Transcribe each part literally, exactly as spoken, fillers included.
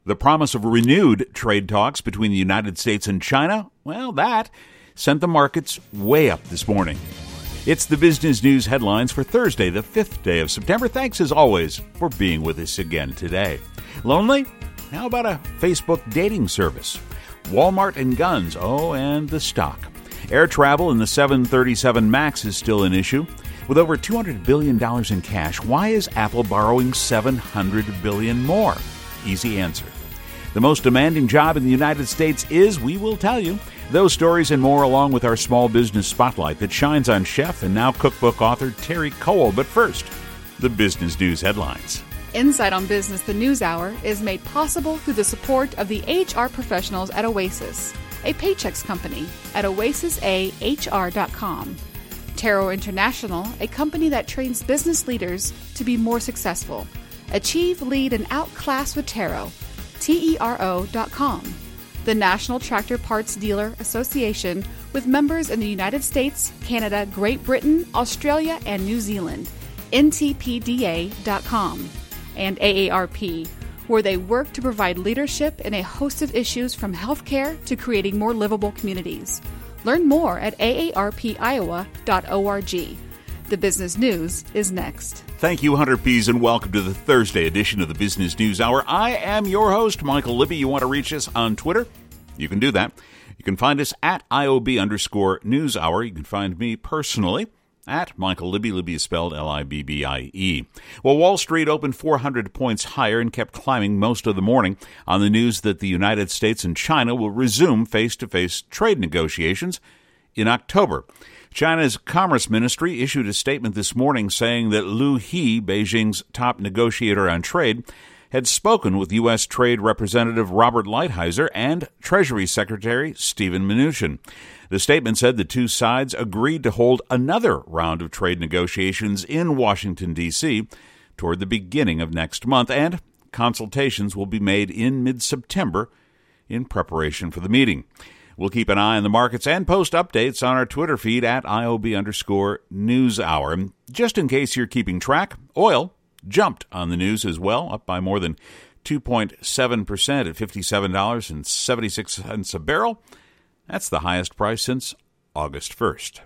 The promise of renewed trade talks between the United States and China, well, that sent the markets way up this morning. It's the Business News headlines for Thursday, the fifth day of September. Thanks, as always, for being with us again today. Lonely? How about a Facebook dating service? Walmart and guns, oh, and the stock. Air travel in the seven thirty-seven MAX is still an issue. With over two hundred billion dollars in cash, why is Apple borrowing seven hundred billion dollars more? Easy answer. The most demanding job in the United States is, we will tell you. Those stories and more, along with our small business spotlight that shines on chef and now cookbook author Terry Cole. But first, the Business News headlines. Insight on Business, the News Hour, is made possible through the support of the H R professionals at Oasis, a Paychex company, at oasis a h r dot com. Taro International, a company that trains business leaders to be more successful. Achieve, lead, and outclass with Taro. T E R O dot com. The National Tractor Parts Dealer Association, with members in the United States, Canada, Great Britain, Australia, and New Zealand. N T P D A dot com. And A A R P, where they work to provide leadership in a host of issues from healthcare to creating more livable communities. Learn more at a a r p iowa dot org. The Business News is next. Thank you, Hunter Pease, and welcome to the Thursday edition of the Business News Hour. I am your host, Michael Libby. You want to reach us on Twitter? You can do that. You can find us at I O B underscore News Hour. You can find me personally at Michael Libby. Libby is spelled L I B B I E. Well, Wall Street opened four hundred points higher and kept climbing most of the morning on the news that the United States and China will resume face-to-face trade negotiations in October. China's Commerce Ministry issued a statement this morning saying that Liu He, Beijing's top negotiator on trade, had spoken with U S. Trade Representative Robert Lighthizer and Treasury Secretary Steven Mnuchin. The statement said the two sides agreed to hold another round of trade negotiations in Washington, D C toward the beginning of next month, and consultations will be made in mid-September in preparation for the meeting. We'll keep an eye on the markets and post updates on our Twitter feed at I O B underscore News Hour. And just in case you're keeping track, oil jumped on the news as well, up by more than two point seven percent at fifty-seven dollars and seventy-six cents a barrel. That's the highest price since August first.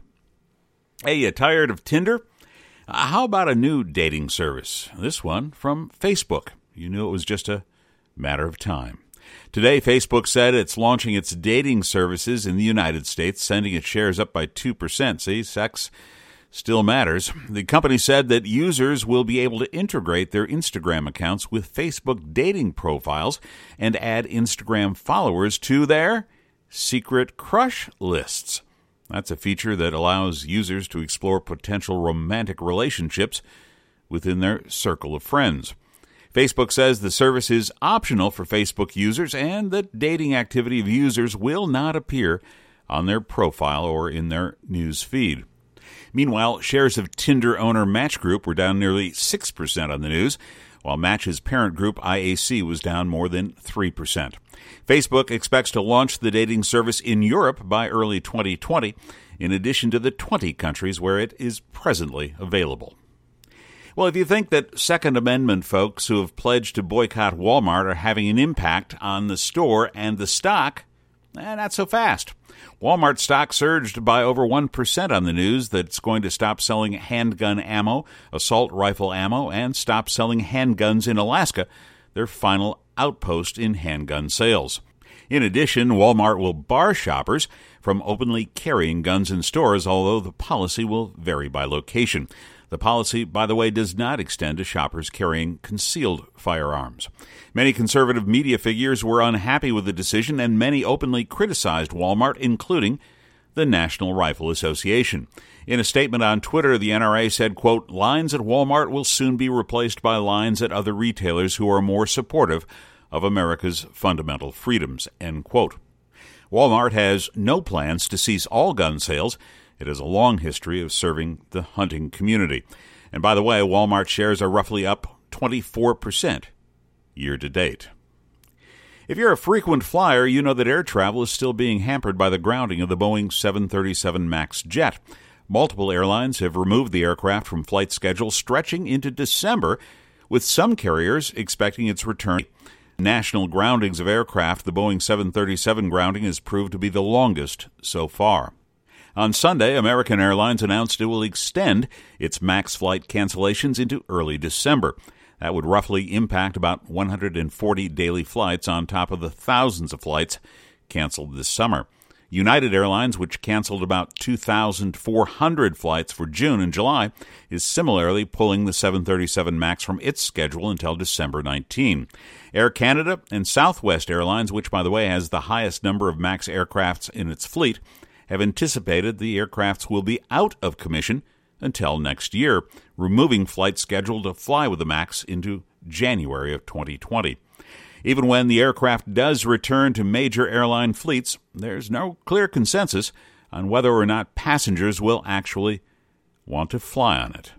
Hey, you tired of Tinder? Uh, how about a new dating service? This one from Facebook. You knew it was just a matter of time. Today, Facebook said it's launching its dating services in the United States, sending its shares up by two percent. See, sex still matters. The company said that users will be able to integrate their Instagram accounts with Facebook dating profiles and add Instagram followers to their secret crush lists. That's a feature that allows users to explore potential romantic relationships within their circle of friends. Facebook says the service is optional for Facebook users and that dating activity of users will not appear on their profile or in their news feed. Meanwhile, shares of Tinder owner Match Group were down nearly six percent on the news, while Match's parent group I A C was down more than three percent. Facebook expects to launch the dating service in Europe by early twenty twenty, in addition to the twenty countries where it is presently available. Well, if you think that Second Amendment folks who have pledged to boycott Walmart are having an impact on the store and the stock, eh, not so fast. Walmart stock surged by over one percent on the news that it's going to stop selling handgun ammo, assault rifle ammo, and stop selling handguns in Alaska, their final outpost in handgun sales. In addition, Walmart will bar shoppers from openly carrying guns in stores, although the policy will vary by location. The policy, by the way, does not extend to shoppers carrying concealed firearms. Many conservative media figures were unhappy with the decision, and many openly criticized Walmart, including the National Rifle Association. In a statement on Twitter, the N R A said, quote, "Lines at Walmart will soon be replaced by lines at other retailers who are more supportive of America's fundamental freedoms," end quote. Walmart has no plans to cease all gun sales. It has a long history of serving the hunting community. And by the way, Walmart shares are roughly up twenty-four percent year to date. If you're a frequent flyer, you know that air travel is still being hampered by the grounding of the Boeing seven thirty-seven MAX jet. Multiple airlines have removed the aircraft from flight schedules stretching into December, with some carriers expecting its return. national groundings of aircraft, the Boeing seven thirty-seven grounding has proved to be the longest so far. On Sunday, American Airlines announced it will extend its MAX flight cancellations into early December. That would roughly impact about one hundred forty daily flights on top of the thousands of flights canceled this summer. United Airlines, which canceled about two thousand four hundred flights for June and July, is similarly pulling the seven thirty-seven MAX from its schedule until December nineteenth. Air Canada and Southwest Airlines, which, by the way, has the highest number of MAX aircrafts in its fleet, have anticipated the aircrafts will be out of commission until next year, removing flights scheduled to fly with the MAX into January of twenty twenty. Even when the aircraft does return to major airline fleets, there's no clear consensus on whether or not passengers will actually want to fly on it.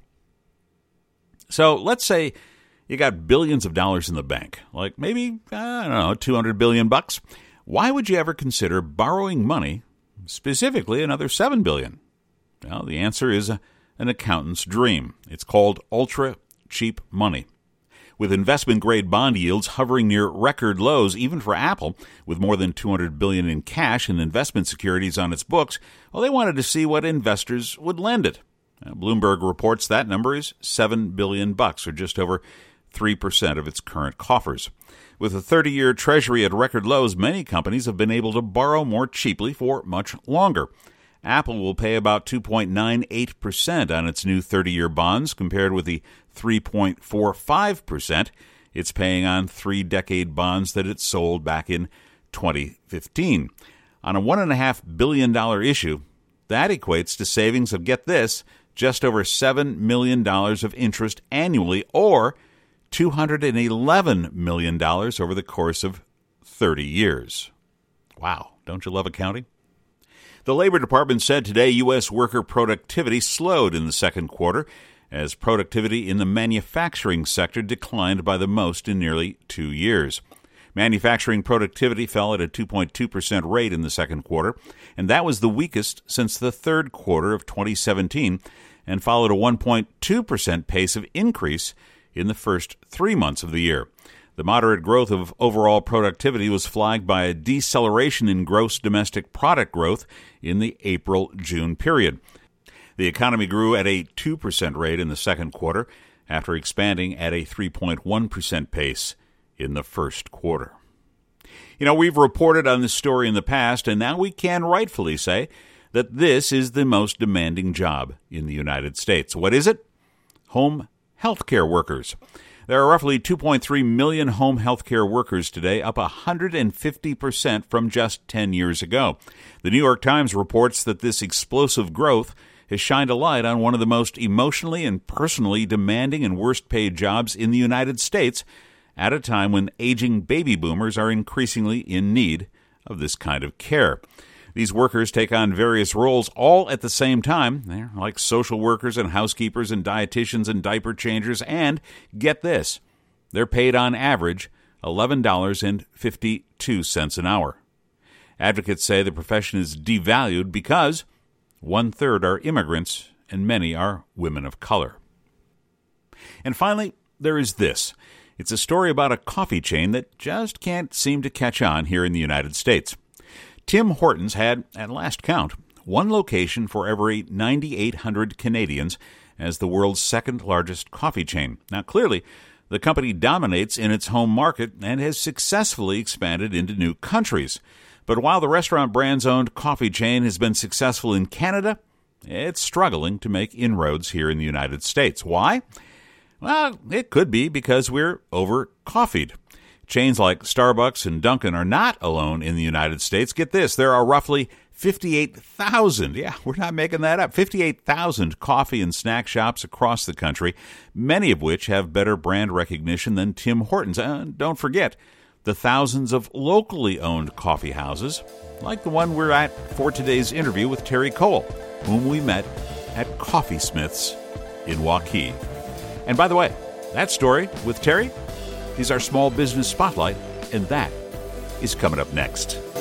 So let's say you got billions of dollars in the bank, like maybe, I don't know, two hundred billion bucks. Why would you ever consider borrowing money, specifically another seven billion? Well, the answer is a, an accountant's dream. It's called ultra-cheap money. With investment-grade bond yields hovering near record lows, even for Apple, with more than two hundred billion dollars in cash and investment securities on its books, well, they wanted to see what investors would lend it. Now, Bloomberg reports that number is seven billion bucks, or just over three percent of its current coffers. With a thirty-year Treasury at record lows, many companies have been able to borrow more cheaply for much longer. Apple will pay about two point nine eight percent on its new thirty-year bonds, compared with the three point four five percent it's paying on three-decade bonds that it sold back in twenty fifteen. On a one point five billion dollars issue, that equates to savings of, get this, just over seven million dollars of interest annually, or two hundred eleven million dollars over the course of thirty years. Wow, don't you love accounting? The Labor Department said today U S worker productivity slowed in the second quarter, as productivity in the manufacturing sector declined by the most in nearly two years. Manufacturing productivity fell at a two point two percent rate in the second quarter, and that was the weakest since the third quarter of twenty seventeen, and followed a one point two percent pace of increase in the first three months of the year. The moderate growth of overall productivity was flagged by a deceleration in gross domestic product growth in the April-June period. The economy grew at a two percent rate in the second quarter, after expanding at a three point one percent pace in the first quarter. You know, we've reported on this story in the past, and now we can rightfully say that this is the most demanding job in the United States. What is it? Home healthcare workers. There are roughly two point three million home healthcare workers today, up one hundred fifty percent from just ten years ago. The New York Times reports that this explosive growth has shined a light on one of the most emotionally and personally demanding and worst-paid jobs in the United States, at a time when aging baby boomers are increasingly in need of this kind of care. These workers take on various roles all at the same time. They're like social workers and housekeepers and dietitians and diaper changers, and get this, they're paid on average eleven dollars and fifty-two cents an hour. Advocates say the profession is devalued because one-third are immigrants and many are women of color. And finally, there is this. It's a story about a coffee chain that just can't seem to catch on here in the United States. Tim Hortons had, at last count, one location for every nine thousand eight hundred Canadians as the world's second-largest coffee chain. Now, clearly, the company dominates in its home market and has successfully expanded into new countries. But while the restaurant brand's owned coffee chain has been successful in Canada, it's struggling to make inroads here in the United States. Why? Well, it could be because we're over-coffeed. Chains like Starbucks and Dunkin' are not alone in the United States. Get this, there are roughly fifty-eight thousand, yeah, we're not making that up, fifty-eight thousand coffee and snack shops across the country, many of which have better brand recognition than Tim Hortons. And don't forget the thousands of locally owned coffee houses, like the one we're at for today's interview with Terry Cole, whom we met at Coffee Smith's in Waukee. And by the way, that story with Terry is our Small Business Spotlight, and that is coming up next.